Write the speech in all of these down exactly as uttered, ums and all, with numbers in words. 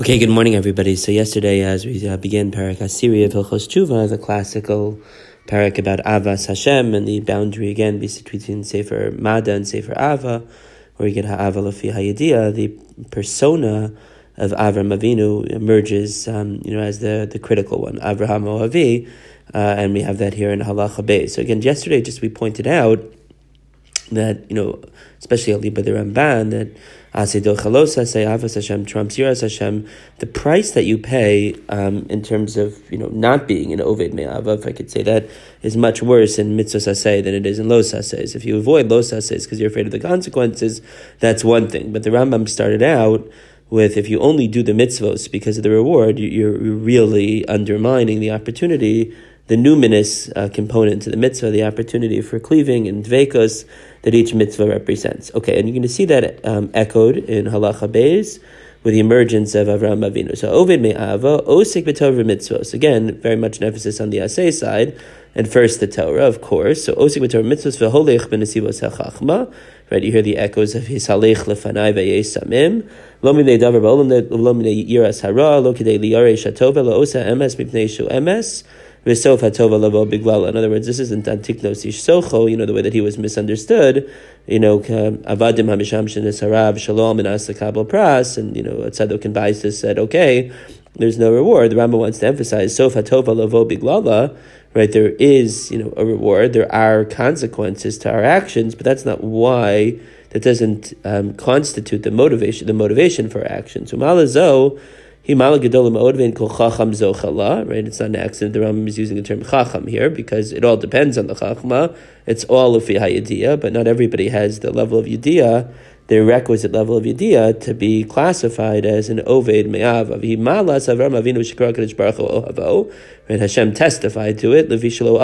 Okay, good morning, everybody. So yesterday, as we uh, began Parak Asiri of Hilchos Tshuva, the classical parak about Avas Hashem and the boundary again between Sefer Mada and Sefer Ava, where you get Ha'ava Lafi Hayediyah, the persona of Avram Avinu emerges, um, you know, as the, the critical one, Avraham Ohavi, uh, and we have that here in Halacha Beis. So again, yesterday, just we pointed out that, you know, especially Ali by the Ramban, that Asedo Chalosa say Avas Hashem trumps Yiras Hashem. The price that you pay um, in terms of, you know, not being an Oved Me'ava, if I could say that, is much worse in Mitzvos Aseh than it is in Los Asehs. If you avoid Los Asehs because you're afraid of the consequences, that's one thing. But the Rambam started out with, if you only do the mitzvos because of the reward, you're really undermining the opportunity, the numinous uh, component to the mitzvah, the opportunity for cleaving and dveikos that each mitzvah represents. Okay, and you're going to see that um, echoed in Halacha Beis with the emergence of Avraham Avinu. So, Oved Me'ava, Osik B'Torah Mitzvos. Again, very much an emphasis on the Aseh side, and first the Torah, of course. So, Osik B'Torah Mitzvos, V'holech B'Nesivos HaChachma. Right, you hear the echoes of his Halech Lefanai V'Yesamim. Lo Minei Davar Ba'olam, Lo Minei Yiras Hara, Lo Kidei Liyarei Shatova, Lo Osa Emes Mipnei Shu Emes. In other words, this isn't antiknos ish socho, you know, the way that he was misunderstood, you know, avadim hamisham shenesarav shalom and asakabel pras, and, you know, Tzadok and Baisis said, okay, there's no reward. The Rambam wants to emphasize, sof hatova lavo biglala, right, there is, you know, a reward, there are consequences to our actions, but that's not why, that doesn't um, constitute the motivation, the motivation for our actions. So malazo, right? It's not an accident the Rambam is using the term chacham here, because it all depends on the chachma. It's all of yediyah, but not everybody has the level of yediyah, the requisite level of yediyah, to be classified as an oved me'av. Right? Hashem testified to it.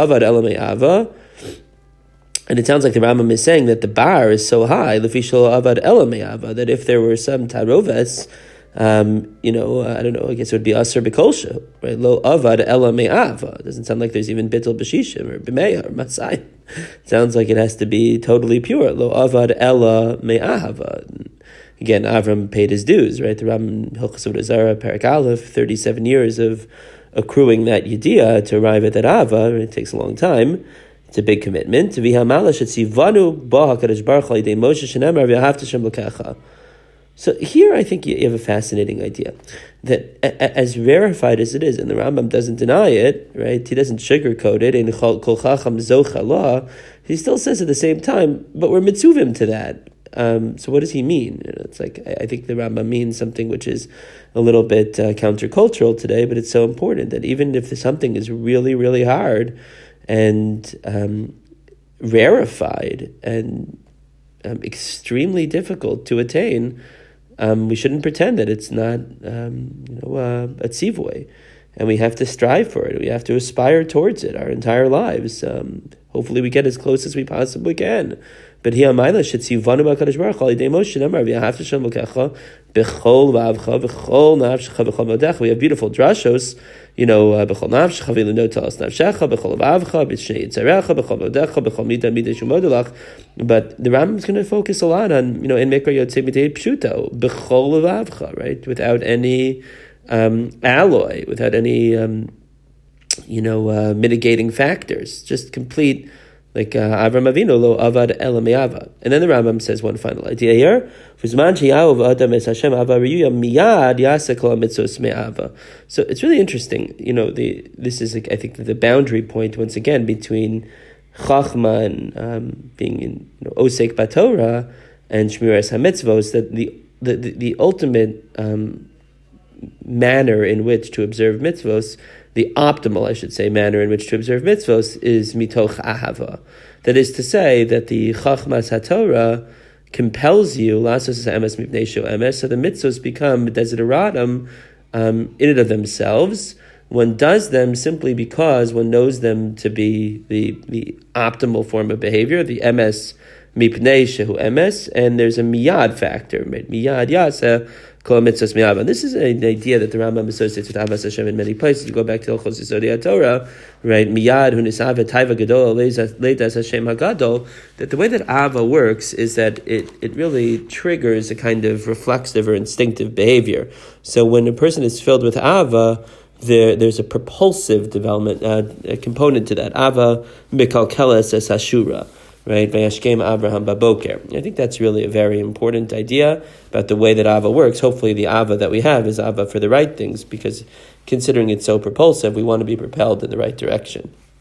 And it sounds like the Rambam is saying that the bar is so high, that if there were some taroves, Um, you know, uh, I don't know, I guess it would be Asr B'Kolsha, right? Lo avad ela me'ava. It doesn't sound like there's even Bittul B'Shishim or B'meya or Matzai. It sounds like it has to be totally pure. Lo avad ela me'ava. Again, Avram paid his dues, right? The Ram Hilchos Avodah Zarah, Parak Aleph, thirty-seven years of accruing that Yediyah to arrive at that Ava. It takes a long time. It's a big commitment. V'hamala shetzivanu ba HaKadosh Baruch Hu Yidei Moshe shenemar v'ahavta Hashem Lokecha. So here I think you have a fascinating idea, that as verified as it is, and the Rambam doesn't deny it, right? He doesn't sugarcoat it, in Kol Chacham Zochalah, he still says at the same time, but we're mitzuvim to that. Um, so what does he mean? You know, it's like, I think the Rambam means something which is a little bit uh, countercultural today, but it's so important that even if something is really, really hard and um, rarefied and um, extremely difficult to attain, Um, we shouldn't pretend that it's not, um, you know, uh, a tzivoy, and we have to strive for it. We have to aspire towards it our entire lives. Um, hopefully, we get as close as we possibly can. But here, Maila should see vanu b'Hakadosh Baruch Hu Alidei Moshe Namar v'Ahavta Hashem Lokecha b'chol v'avcha b'chol nafshecha b'chol modecha. We have beautiful drashos, you know, b'chol nafshecha v'ilunot talas nafshecha b'chol v'avcha b'shnei yitzarecha b'chol modecha b'chol mida mida shumodolach. But the Rambam is going to focus a lot on, you know, in Mikra Yotzei B'Tei Pshuto b'chol v'avcha, right, without any um, alloy, without any um, you know uh, mitigating factors, just complete. Like uh, Avram Avinu lo avad ela me'ava. And then the Rambam says one final idea here. So it's really interesting. You know, the this is I think the boundary point once again between Chachma and um, being in, you know, Osek Batorah and Shmiras HaMitzvos, that the the the, the ultimate um, manner in which to observe mitzvos, the optimal, I should say, manner in which to observe mitzvos is mitoch ahava. That is to say that the chachmas haTorah compels you, lasos emes mipnei shu emes, so the mitzvos become desideratum um, in and of themselves. One does them simply because one knows them to be the, the optimal form of behavior, the emes mipnei shehu emes, and there's a miyad factor, right? Miyad yasa kol mitzvos miyad. And this is an idea that the Rambam associates with Avas Hashem in many places. You go back to Hilchos Yesodei HaTorah, right? Miyad hu nisave taiva gadol leidas Hashem hagadol. That the way that Ava works is that it it really triggers a kind of reflexive or instinctive behavior. So when a person is filled with Ava, There, there's a propulsive development uh, a component to that. Ava mikalkeles es hashura, right? Vayashkem Avraham baboker. I think that's really a very important idea about the way that Ava works. Hopefully, the Ava that we have is Ava for the right things, because considering it's so propulsive, we want to be propelled in the right direction.